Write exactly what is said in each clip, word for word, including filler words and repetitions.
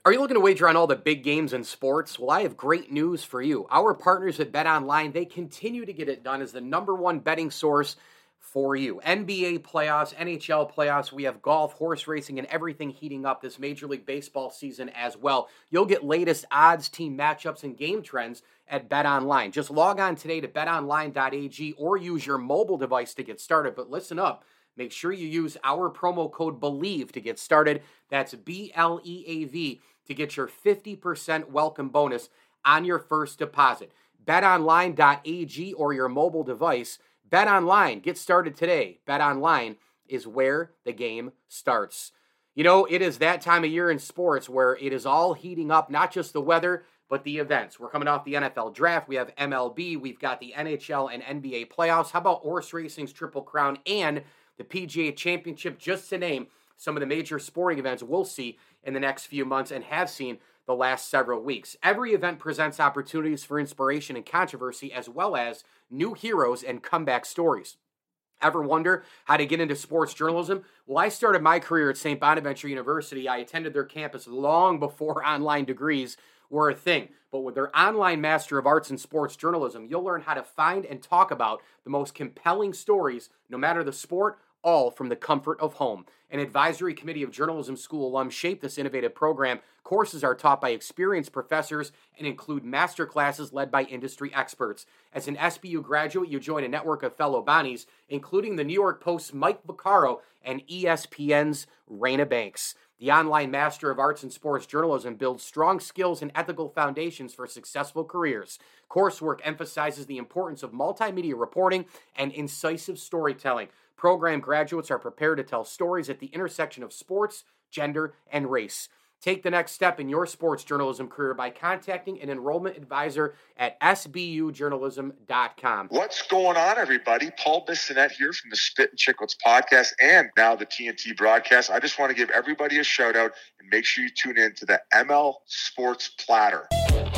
Are you looking to wager on all the big games in sports? Well, I have great news for you. Our partners at BetOnline, they continue to get it done as the number one betting source for you. N B A playoffs, N H L playoffs, we have golf, horse racing, and everything heating up this Major League Baseball season as well. You'll get latest odds, team matchups, and game trends at BetOnline. Just log on today to bet online dot a g or use your mobile device to get started. But listen up. Make sure you use our promo code BELIEVE to get started. That's B L E A V to get your fifty percent welcome bonus on your first deposit. bet online dot a g or your mobile device. BetOnline, get started today. BetOnline is where the game starts. You know, it is that time of year in sports where it is all heating up, not just the weather, but the events. We're coming off the N F L draft. We have M L B. We've got the N H L and N B A playoffs. How about horse racing's Triple Crown and the P G A Championship, just to name some of the major sporting events we'll see in the next few months and have seen the last several weeks. Every event presents opportunities for inspiration and controversy, as well as new heroes and comeback stories. Ever wonder how to get into sports journalism? Well, I started my career at Saint Bonaventure University. I attended their campus long before online degrees were a thing. But with their online Master of Arts in Sports Journalism, you'll learn how to find and talk about the most compelling stories, no matter the sport, all from the comfort of home. An advisory committee of journalism school alums shape this innovative program. Courses are taught by experienced professors and include master classes led by industry experts. As an S B U graduate, you join a network of fellow Bonnies, including the New York Post's Mike Vaccaro and E S P N's Raina Banks. The online Master of Arts in Sports Journalism builds strong skills and ethical foundations for successful careers. Coursework emphasizes the importance of multimedia reporting and incisive storytelling. Program graduates are prepared to tell stories at the intersection of sports, gender, and race. Take the next step in your sports journalism career by contacting an enrollment advisor at s b u journalism dot com. What's going on, everybody? Paul Bissonnette here from the Spit and Chicklets podcast and now the T N T broadcast. I just want to give everybody a shout out and make sure you tune in to the M L Sports Platter.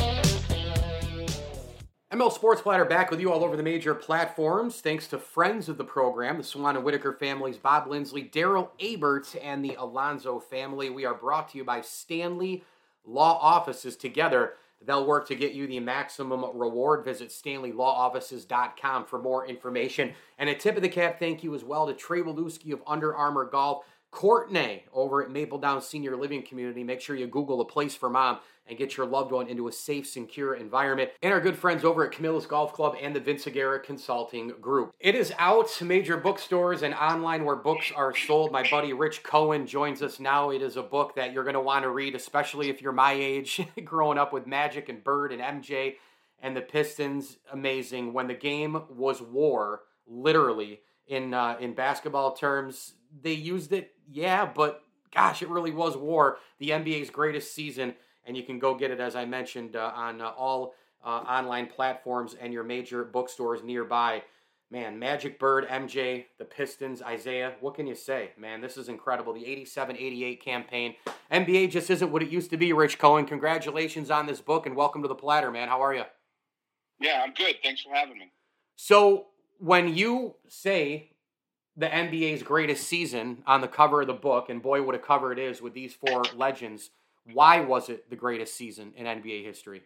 M L Sports Platter back with you all over the major platforms. Thanks to friends of the program, the Swan and Whitaker families, Bob Lindsley, Daryl Abert, and the Alonzo family. We are brought to you by Stanley Law Offices. Together, they'll work to get you the maximum reward. Visit stanley law offices dot com for more information. And a tip of the cap thank you as well to Trey Waluski of Under Armour Golf. Courtney over at Maple Down Senior Living Community. Make sure you Google A Place for Mom and get your loved one into a safe, secure environment. And our good friends over at Camillus Golf Club and the Vince Aguirre Consulting Group. It is out, major bookstores and online where books are sold. My buddy Rich Cohen joins us now. It is a book that you're going to want to read, especially if you're my age, growing up with Magic and Bird and M J and the Pistons. Amazing. When the game was war, literally, in uh, in basketball terms, they used it, yeah, but gosh, it really was war. The N B A's greatest season, and you can go get it, as I mentioned, uh, on uh, all uh, online platforms and your major bookstores nearby. Man, Magic, Bird, M J, the Pistons, Isaiah, what can you say? Man, this is incredible. The eighty-seven eighty-eight campaign. N B A just isn't what it used to be, Rich Cohen. Congratulations on this book, and welcome to the Platter, man. How are you? Yeah, I'm good. Thanks for having me. So, when you say the N B A's greatest season on the cover of the book, and boy, what a cover it is with these four legends, why was it the greatest season in N B A history?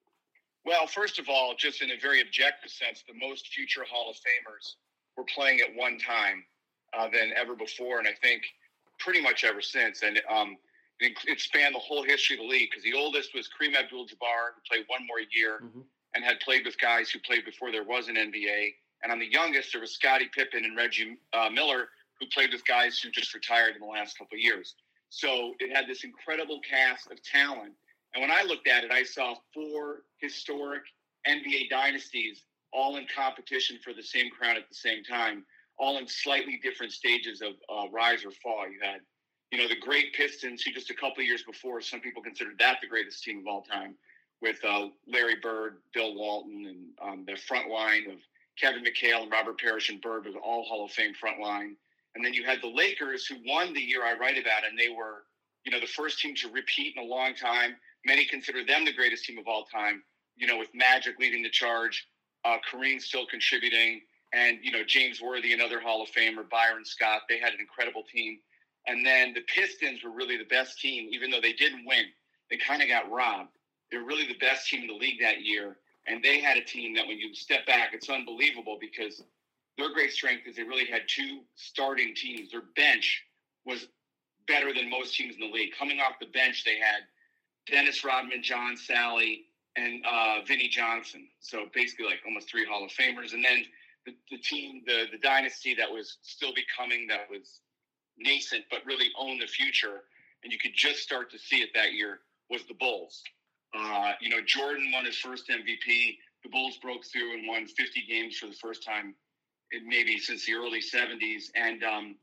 Well, first of all, just in a very objective sense, the most future Hall of Famers were playing at one time uh, than ever before, and I think pretty much ever since. And um, it, it spanned the whole history of the league, because the oldest was Kareem Abdul-Jabbar, who played one more year mm-hmm. and had played with guys who played before there was an N B A. And on the youngest, there was Scottie Pippen and Reggie uh, Miller, who played with guys who just retired in the last couple of years. So it had this incredible cast of talent. And when I looked at it, I saw four historic N B A dynasties all in competition for the same crown at the same time, all in slightly different stages of uh, rise or fall. You had, you know, the great Pistons, who just a couple of years before, some people considered that the greatest team of all time, with uh, Larry Bird, Bill Walton, and um, the front line of Kevin McHale and Robert Parrish and Bird was all Hall of Fame front line. And then you had the Lakers, who won the year I write about, and they were, you know, the first team to repeat in a long time. Many consider them the greatest team of all time, you know, with Magic leading the charge, uh, Kareem still contributing, and, you know, James Worthy, another Hall of Famer, Byron Scott. They had an incredible team. And then the Pistons were really the best team, even though they didn't win. they kind of got robbed. They were really the best team in the league that year, and they had a team that when you step back, it's unbelievable because their great strength is they really had two starting teams. Their bench was better than most teams in the league. Coming off the bench, they had Dennis Rodman, John Sally, and uh, Vinnie Johnson. So basically like almost three Hall of Famers. And then the, the team, the, the dynasty that was still becoming, that was nascent but really owned the future, and you could just start to see it that year, was the Bulls. Uh, you know, Jordan won his first M V P. The Bulls broke through and won fifty games for the first time in maybe since the early seventies. And um,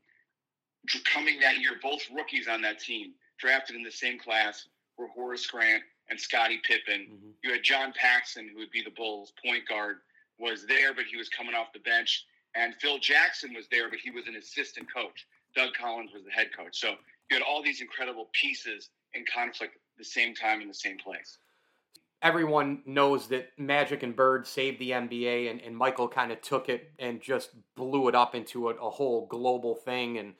coming that year, both rookies on that team, drafted in the same class, were Horace Grant and Scottie Pippen. Mm-hmm. You had John Paxson, who would be the Bulls' point guard, was there, but he was coming off the bench. And Phil Jackson was there, but he was an assistant coach. Doug Collins was the head coach. So you had all these incredible pieces in conflict at the same time in the same place. Everyone knows that Magic and Bird saved the N B A, and, and Michael kind of took it and just blew it up into a, a whole global thing, and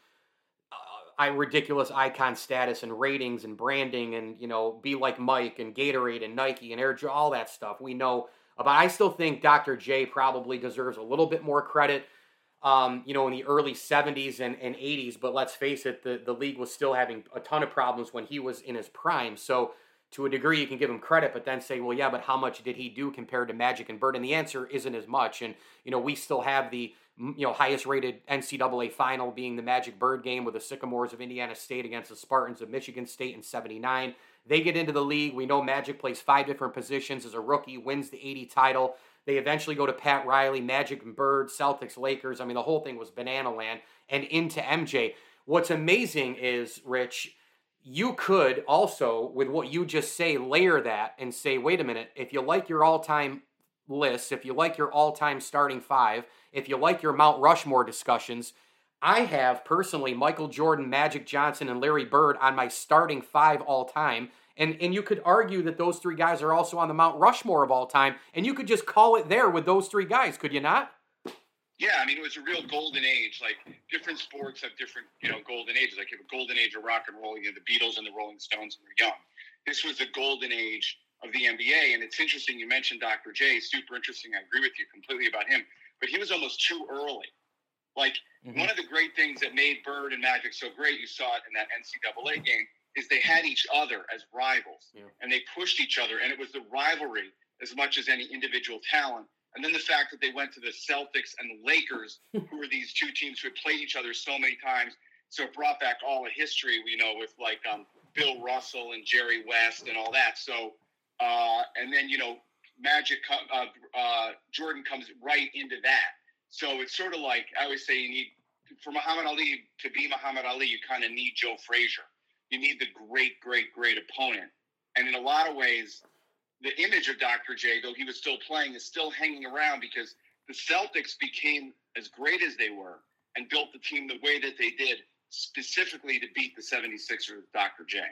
uh, I ridiculous icon status and ratings and branding, and, you know, be like Mike and Gatorade and Nike and Air, all that stuff we know about. I still think Doctor J probably deserves a little bit more credit, um, you know, in the early seventies and, and eighties, but let's face it, the, the league was still having a ton of problems when he was in his prime. So to a degree, you can give him credit, but then say, well, yeah, but how much did he do compared to Magic and Bird? And the answer isn't as much. And, you know, we still have the, you know, highest rated N C double A final being the Magic Bird game with the Sycamores of Indiana State against the Spartans of Michigan State in seventy-nine. They get into the league. We know Magic plays five different positions as a rookie, wins the eighty title. They eventually go to Pat Riley, Magic and Bird, Celtics, Lakers. I mean, the whole thing was banana land, and into M J. What's amazing is, Rich, you could also, with what you just say, layer that and say, wait a minute, if you like your all-time lists, if you like your all-time starting five, if you like your Mount Rushmore discussions, I have personally Michael Jordan, Magic Johnson, and Larry Bird on my starting five all-time. And and you could argue that those three guys are also on the Mount Rushmore of all time, and you could just call it there with those three guys, could you not? Yeah, I mean, it was a real golden age. Like, different sports have different, you know, golden ages. Like, you have a golden age of rock and roll, you know, the Beatles and the Rolling Stones when they're young. This was the golden age of the N B A, and it's interesting you mentioned Doctor J. Super interesting. I agree with you completely about him. But he was almost too early. Like, mm-hmm. one of the great things that made Bird and Magic so great, you saw it in that N C double A game, is they had each other as rivals, yeah. and they pushed each other, and it was the rivalry as much as any individual talent. And then the fact that they went to the Celtics and the Lakers, who were these two teams who had played each other so many times, so it brought back all the history, you know, with like um, Bill Russell and Jerry West and all that. So, uh, and then, you know, Magic, uh, uh, Jordan comes right into that. So it's sort of like, I always say, you need, for Muhammad Ali to be Muhammad Ali, you kind of need Joe Frazier. You need the great, great, great opponent. And in a lot of ways, the image of Doctor J, though he was still playing, is still hanging around because the Celtics became as great as they were and built the team the way that they did, specifically to beat the seventy-sixers with Doctor J.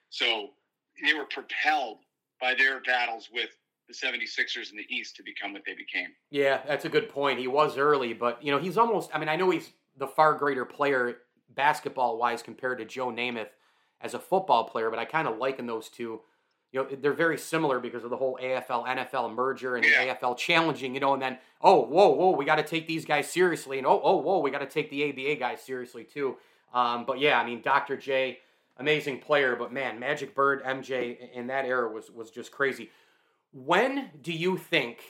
So they were propelled by their battles with the seventy-sixers in the East to become what they became. Yeah, that's a good point. He was early, but, you know, he's almost, I mean, I know he's the far greater player basketball-wise compared to Joe Namath as a football player, but I kind of liken those two. You know, they're very similar because of the whole A F L N F L merger and yeah. the A F L challenging, you know, and then, oh, whoa, whoa, we got to take these guys seriously, and oh, oh, whoa, we got to take the A B A guys seriously too. Um, but yeah, I mean, Doctor J, amazing player, but man, Magic Bird, M J in that era was was just crazy. When do you think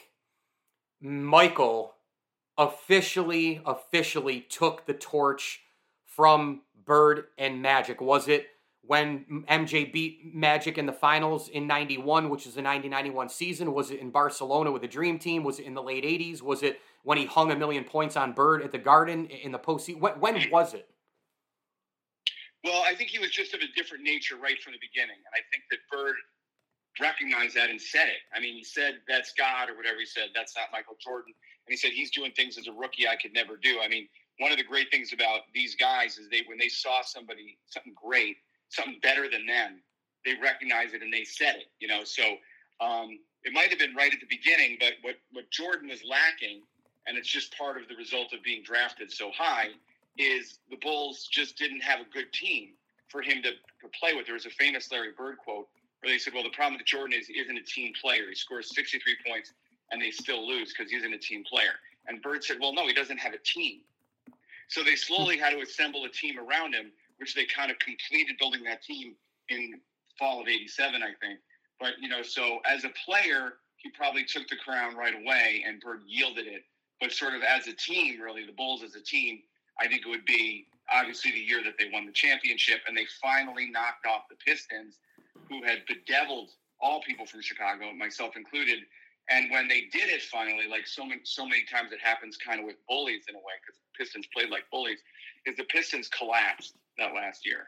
Michael officially, officially took the torch from Bird and Magic? Was it when M J beat Magic in the finals in ninety-one, which is the ninety ninety-one season? Was it in Barcelona with the Dream Team? Was it in the late eighties? Was it when he hung a million points on Bird at the Garden in the postseason? When, when was it? Well, I think he was just of a different nature right from the beginning. And I think that Bird recognized that and said it. I mean, he said, that's God, or whatever he said. That's not Michael Jordan. And he said, he's doing things as a rookie I could never do. I mean, one of the great things about these guys is they, when they saw somebody, something great, something better than them, they recognized it and they said it, you know. So um, it might have been right at the beginning, but what, what Jordan was lacking, and it's just part of the result of being drafted so high, is the Bulls just didn't have a good team for him to, to play with. There was a famous Larry Bird quote, where they said, well, the problem with Jordan is he isn't a team player. He scores sixty-three points and they still lose because he isn't a team player. And Bird said, well, no, he doesn't have a team. So they slowly had to assemble a team around him, which they kind of completed building that team in fall of eighty-seven, I think. But, you know, so as a player, he probably took the crown right away and Bird yielded it. But sort of as a team, really, the Bulls as a team, I think it would be obviously the year that they won the championship and they finally knocked off the Pistons, who had bedeviled all people from Chicago, myself included. And when they did it finally, like so many, so many times it happens kind of with bullies in a way, because the Pistons played like bullies, is the Pistons collapsed that last year.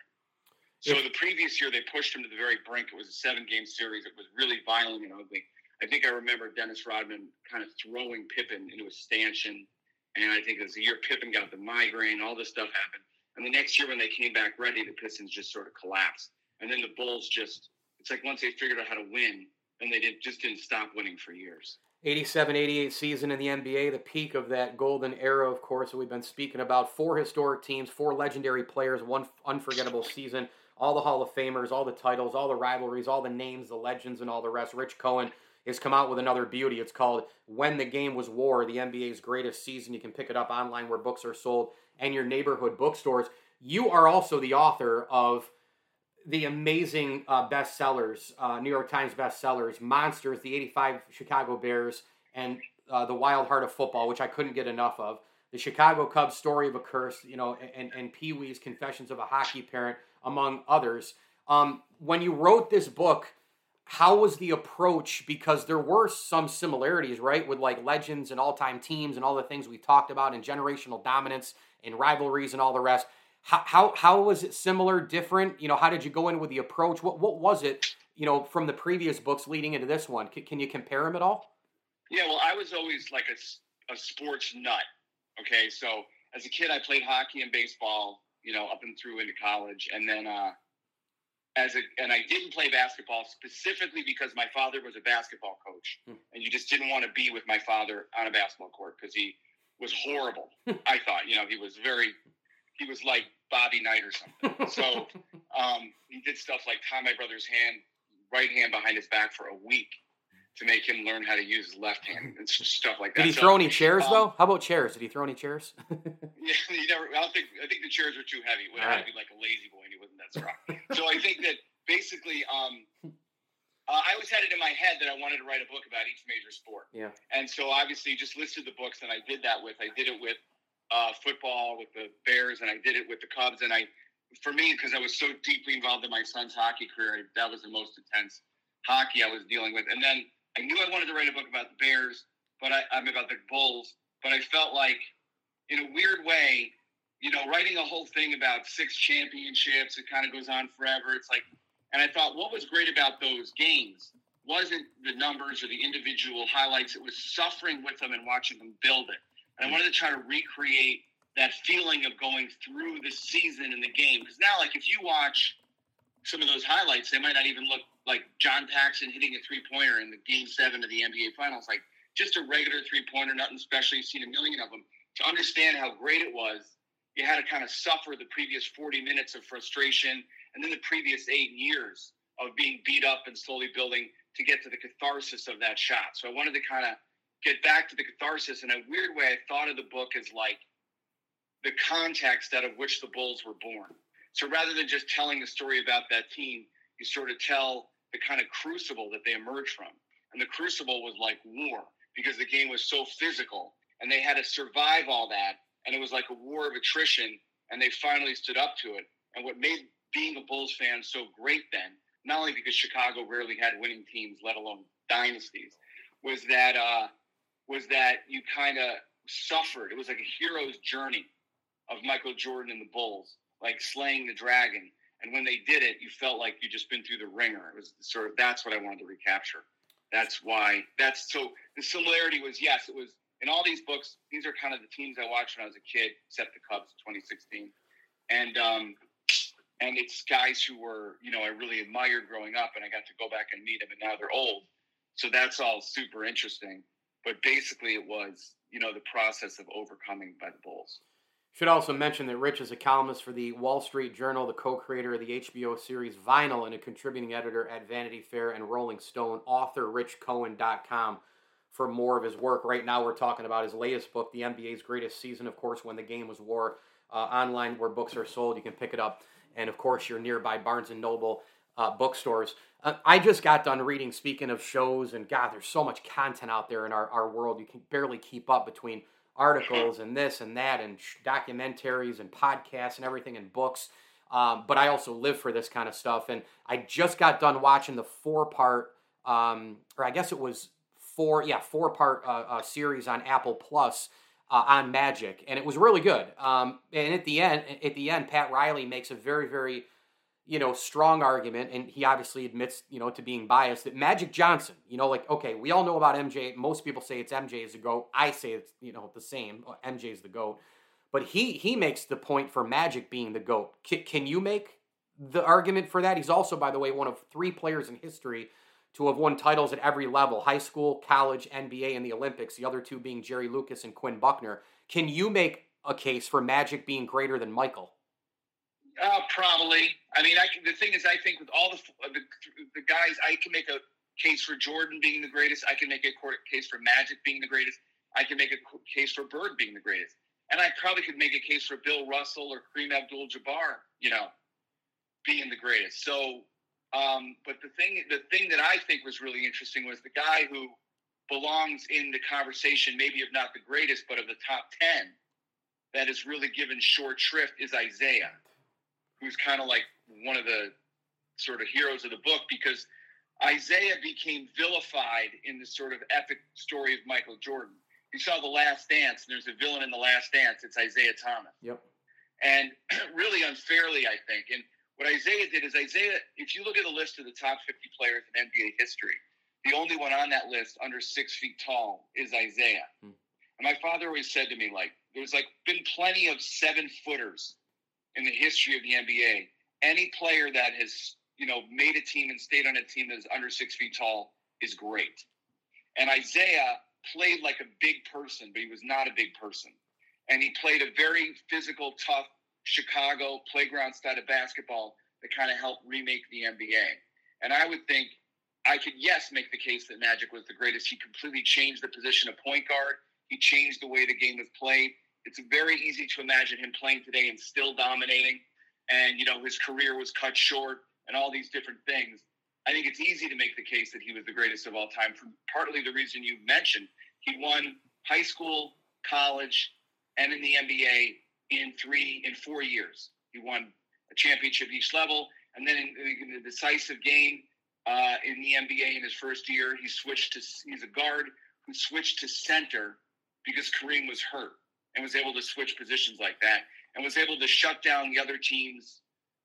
So yeah. The previous year, they pushed them to the very brink. It was a seven-game series. It was really violent and ugly. I think I remember Dennis Rodman kind of throwing Pippen into a stanchion. And I think it was the year Pippen got the migraine, all this stuff happened. And the next year when they came back ready, the Pistons just sort of collapsed. And then the Bulls just, it's like once they figured out how to win, then they did, just didn't stop winning for years. eighty-seven eighty-eight season in the N B A, the peak of that golden era, of course, that we've been speaking about. Four historic teams, four legendary players, one unforgettable season, all the Hall of Famers, all the titles, all the rivalries, all the names, the legends, and all the rest. Rich Cohen has come out with another beauty. It's called When the Game Was War, the N B A's greatest season. You can pick it up online where books are sold and your neighborhood bookstores. You are also the author of the amazing uh, bestsellers, uh, New York Times bestsellers, Monsters, the eighty-five Chicago Bears, and uh, The Wild Heart of Football, which I couldn't get enough of. The Chicago Cubs Story of a Curse, you know, and, and Pee Wee's Confessions of a Hockey Parent, among others. Um, when you wrote this book, how was the approach? Because there were some similarities, right, with like legends and all-time teams and all the things we talked about and generational dominance and rivalries and all the rest. How, how how was it similar, different? You know, how did you go in with the approach? What what was it, you know, from the previous books leading into this one? Can, can you compare them at all? Yeah, well, I was always like a, a sports nut, okay? So as a kid, I played hockey and baseball, you know, up and through into college. And then uh, as a and I didn't play basketball specifically because my father was a basketball coach. Hmm. And you just didn't want to be with my father on a basketball court because he was horrible, I thought. You know, he was very... He was like Bobby Knight or something. So um, he did stuff like tie my brother's hand, right hand behind his back for a week to make him learn how to use his left hand and stuff like that. Did he so, throw any chairs, um, though? How about chairs? Did he throw any chairs? Yeah, he never. I don't think. I think the chairs were too heavy. It would have to be like a lazy boy, and he wasn't that strong. So I think that basically, um, uh, I always had it in my head that I wanted to write a book about each major sport. Yeah. And so obviously, just listed the books, and I did that with. I did it with. Uh, football with the Bears, and I did it with the Cubs. And I, for me, because I was so deeply involved in my son's hockey career, that was the most intense hockey I was dealing with. And then I knew I wanted to write a book about the Bears, but I, I'm about the Bulls. But I felt like, in a weird way, you know, writing a whole thing about six championships, it kind of goes on forever. It's like, and I thought, what was great about those games wasn't the numbers or the individual highlights. It was suffering with them and watching them build it. And I wanted to try to recreate that feeling of going through the season in the game. Because now, like, if you watch some of those highlights, they might not even look like John Paxson hitting a three-pointer in the Game seven of the N B A Finals. Like, just a regular three-pointer, nothing special. You've seen a million of them. To understand how great it was, you had to kind of suffer the previous forty minutes of frustration and then the previous eight years of being beat up and slowly building to get to the catharsis of that shot. So I wanted to kind of get back to the catharsis. In a weird way, I thought of the book as like the context out of which the Bulls were born. So rather than just telling the story about that team, you sort of tell the kind of crucible that they emerged from. And the crucible was like war, because the game was so physical and they had to survive all that. And it was like a war of attrition, and they finally stood up to it. And what made being a Bulls fan so great then, not only because Chicago rarely had winning teams, let alone dynasties, was that, uh, was that you kind of suffered. It was like a hero's journey of Michael Jordan and the Bulls, like slaying the dragon. And when they did it, you felt like you'd just been through the ringer. It was sort of, that's what I wanted to recapture. That's why, that's, so the similarity was, yes, it was, in all these books, these are kind of the teams I watched when I was a kid, except the Cubs in twenty sixteen. And, um, and it's guys who were, you know, I really admired growing up, and I got to go back and meet them, and now they're old. So that's all super interesting. But basically it was, you know, the process of overcoming by the Bulls. Should also mention that Rich is a columnist for the Wall Street Journal, the co-creator of the H B O series Vinyl, and a contributing editor at Vanity Fair and Rolling Stone. Author rich cohen dot com for more of his work. Right now we're talking about his latest book, The N B A's Greatest Season, of course, When the Game Was War, uh, online where books are sold. You can pick it up. And, of course, your nearby Barnes and Noble uh, bookstores. Uh, I just got done reading, speaking of shows, and, God, there's so much content out there in our, our world. You can barely keep up between articles and this and that and sh- documentaries and podcasts and everything and books. Um, but I also live for this kind of stuff. And I just got done watching the four-part, um, or I guess it was four, yeah, four-part uh, uh, series on Apple Plus uh, on Magic, and it was really good. Um, and at the end, at the end, Pat Riley makes a very, very, you know, strong argument, and he obviously admits, you know, to being biased, that Magic Johnson, you know, like, okay, we all know about M J. Most people say it's M J is the GOAT. I say it's, you know, the same. M J is the GOAT. But he he makes the point for Magic being the GOAT. C- can you make the argument for that? He's also, by the way, one of three players in history to have won titles at every level: high school, college, N B A, and the Olympics, the other two being Jerry Lucas and Quinn Buckner. Can you make a case for Magic being greater than Michael? Uh, probably. I mean, I can, the thing is, I think with all the, the the guys, I can make a case for Jordan being the greatest. I can make a case for Magic being the greatest. I can make a case for Bird being the greatest. And I probably could make a case for Bill Russell or Kareem Abdul-Jabbar, you know, being the greatest. So, um, but the thing, the thing that I think was really interesting was the guy who belongs in the conversation, maybe of not the greatest, but of the top ten, that is really given short shrift is Isaiah, who's kind of like one of the sort of heroes of the book, because Isaiah became vilified in the sort of epic story of Michael Jordan. You saw The Last Dance, and there's a villain in The Last Dance. It's Isaiah Thomas. Yep. And really unfairly, I think. And what Isaiah did is Isaiah, if you look at the list of the top fifty players in N B A history, the only one on that list under six feet tall is Isaiah. Hmm. And my father always said to me, like, there's like been plenty of seven footers in the history of the N B A. Any player that has, you know, made a team and stayed on a team that is under six feet tall is great. And Isaiah played like a big person, but he was not a big person. And he played a very physical, tough Chicago playground style of basketball that kind of helped remake the N B A. And I would think I could, yes, make the case that Magic was the greatest. He completely changed the position of point guard. He changed the way the game was played. It's very easy to imagine him playing today and still dominating. And, you know, his career was cut short and all these different things. I think it's easy to make the case that he was the greatest of all time for partly the reason you mentioned. He won high school, college, and in the N B A in three, in four years. He won a championship each level. And then in, in the decisive game uh, in the N B A in his first year, he switched to, he's a guard who switched to center because Kareem was hurt and was able to switch positions like that and was able to shut down the other team's,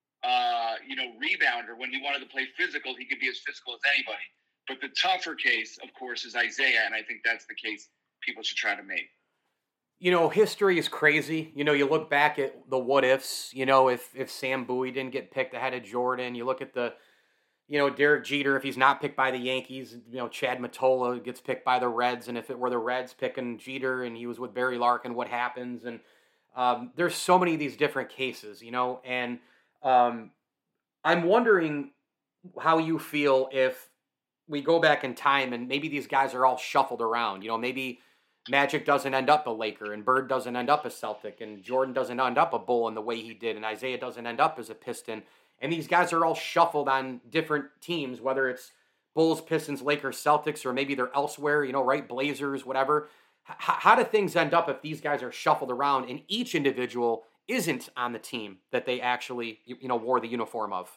uh, you know, rebounder. When he wanted to play physical, he could be as physical as anybody. But the tougher case, of course, is Isaiah, and I think that's the case people should try to make. You know, history is crazy. You know, you look back at the what-ifs, you know, if, if Sam Bowie didn't get picked ahead of Jordan, you look at the, you know, Derek Jeter, if he's not picked by the Yankees, you know, Chad Mottola gets picked by the Reds, and if it were the Reds picking Jeter and he was with Barry Larkin, what happens? And um, there's so many of these different cases, you know, and um, I'm wondering how you feel if we go back in time and maybe these guys are all shuffled around. You know, maybe Magic doesn't end up a Laker and Bird doesn't end up a Celtic and Jordan doesn't end up a Bull in the way he did and Isaiah doesn't end up as a Piston. And these guys are all shuffled on different teams, whether it's Bulls, Pistons, Lakers, Celtics, or maybe they're elsewhere, you know, right? Blazers, whatever. H- how do things end up if these guys are shuffled around and each individual isn't on the team that they actually, you know, wore the uniform of?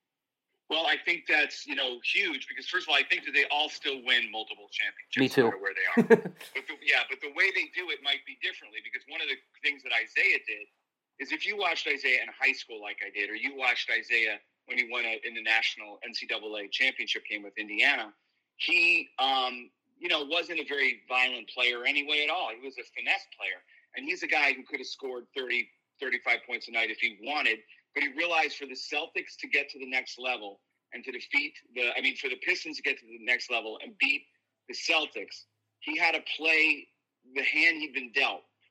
Well, I think that's, you know, huge because, first of all, I think that they all still win multiple championships. Me too. No matter where they are. but the, yeah, but the way they do it might be differently because one of the things that Isaiah did is if you watched Isaiah in high school like I did, or you watched Isaiah when he won a, in the national N C double A championship game with Indiana, he, um, you know, wasn't a very violent player anyway at all. He was a finesse player. And he's a guy who could have scored thirty, thirty-five points a night if he wanted. But he realized for the Celtics to get to the next level and to defeat the, I mean, for the Pistons to get to the next level and beat the Celtics, he had to play the hand he'd been dealt,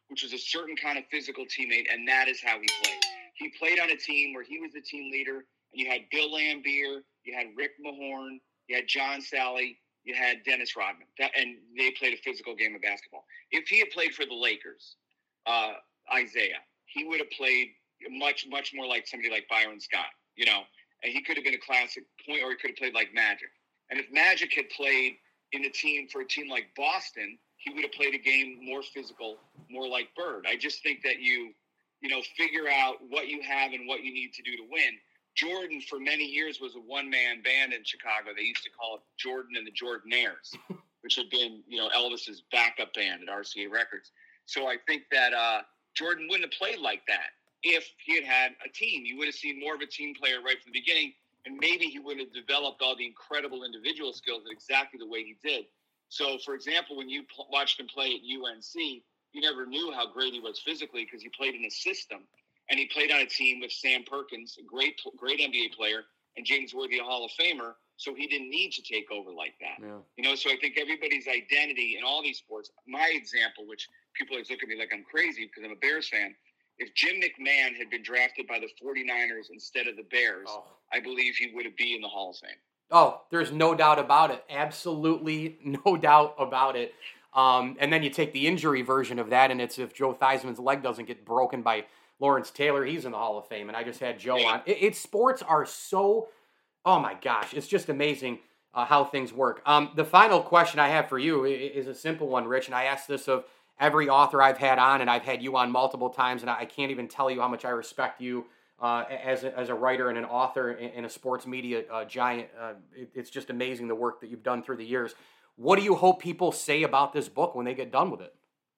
which was a certain kind of physical teammate, and that is how he played. He played on a team where he was the team leader, and you had Bill Laimbeer, you had Rick Mahorn, you had John Sally, you had Dennis Rodman, that, and they played a physical game of basketball. If he had played for the Lakers, uh, Isaiah, he would have played much, much more like somebody like Byron Scott, you know, and he could have been a classic point, or he could have played like Magic. And if Magic had played in a team for a team like Boston, he would have played a game more physical, more like Bird. I just think that you, you know, figure out what you have and what you need to do to win. Jordan, for many years, was a one-man band in Chicago. They used to call it Jordan and the Jordanaires, which had been, you know, Elvis's backup band at R C A Records. So I think that uh, Jordan wouldn't have played like that if he had had a team. You would have seen more of a team player right from the beginning, and maybe he would have developed all the incredible individual skills exactly the way he did. So, for example, when you pl- watched him play at U N C, you never knew how great he was physically because he played in a system. And he played on a team with Sam Perkins, a great, great N B A player, and James Worthy, a Hall of Famer. So he didn't need to take over like that. Yeah. You know, so I think everybody's identity in all these sports, my example, which people always look at me like I'm crazy because I'm a Bears fan, if Jim McMahon had been drafted by the 49ers instead of the Bears, oh. I believe he would have been in the Hall of Fame. Oh, there's no doubt about it. Absolutely no doubt about it. Um, and then you take the injury version of that, and it's if Joe Theismann's leg doesn't get broken by Lawrence Taylor, he's in the Hall of Fame. And I just had Joe on. It, it sports are so, oh my gosh, it's just amazing uh, how things work. Um, the final question I have for you is a simple one, Rich, and I asked this of every author I've had on, and I've had you on multiple times, and I can't even tell you how much I respect you uh, as, a, as a writer and an author and a sports media uh, giant. Uh, it, it's just amazing the work that you've done through the years. What do you hope people say about this book when they get done with it?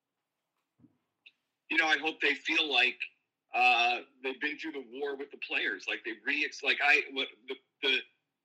You know, I hope they feel like uh, they've been through the war with the players. Like they re like I what the the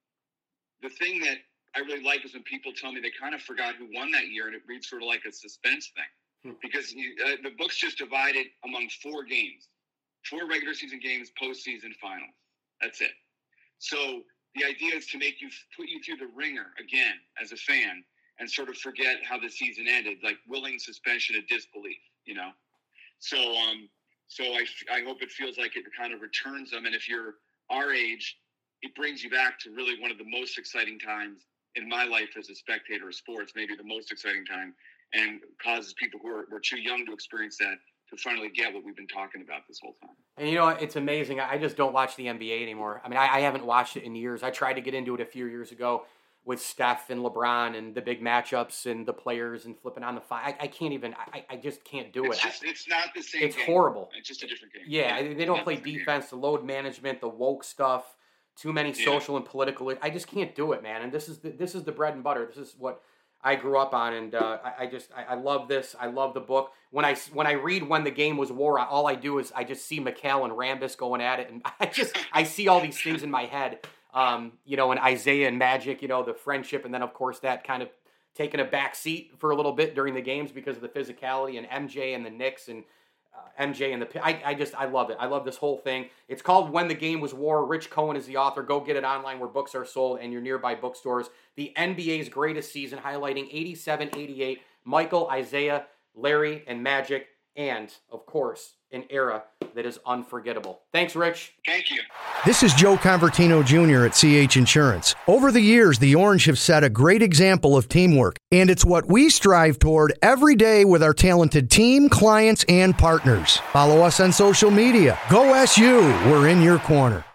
the thing that I really like is when people tell me they kind of forgot who won that year, and it reads sort of like a suspense thing. Hmm. Because you, uh, the book's just divided among four games, four regular season games, postseason finals. That's it. So the idea is to make you put you through the ringer again as a fan, and sort of forget how the season ended, like willing suspension of disbelief, you know? So um, so I, I hope it feels like it kind of returns them. And if you're our age, it brings you back to really one of the most exciting times in my life as a spectator of sports, maybe the most exciting time, and causes people who are, were too young to experience that to finally get what we've been talking about this whole time. And you know, it's amazing. I just don't watch the N B A anymore. I mean, I, I haven't watched it in years. I tried to get into it a few years ago with Steph and LeBron and the big matchups and the players and flipping on the five. I, I can't even, I, I just can't do it's it. Just, I, it's not the same It's game. horrible. It's just a different game. Yeah, yeah. they don't play defense, the load management, the woke stuff, too many yeah. social and political. I just can't do it, man. And this is the, this is the bread and butter. This is what I grew up on, and uh, I, I just I, I love this. I love the book. When I when I read When the Game Was War, all I do is I just see Mikal and Rambis going at it, and I just I see all these things in my head. Um, you know, and Isaiah and Magic, you know, the friendship, and then of course that kind of taking a back seat for a little bit during the games because of the physicality, and M J and the Knicks, and uh, M J and the I, I just I love it. I love this whole thing. It's called When the Game Was War. Rich Cohen is the author. Go get it online where books are sold and your nearby bookstores. The N B A's greatest season, highlighting eighty-seven eighty-eight, Michael, Isaiah, Larry, and Magic, and of course an era that is unforgettable. Thanks, Rich. Thank you. This is Joe Convertino Junior at C H Insurance. Over the years, the Orange have set a great example of teamwork, and it's what we strive toward every day with our talented team, clients, and partners. Follow us on social media. Go S U. We're in your corner.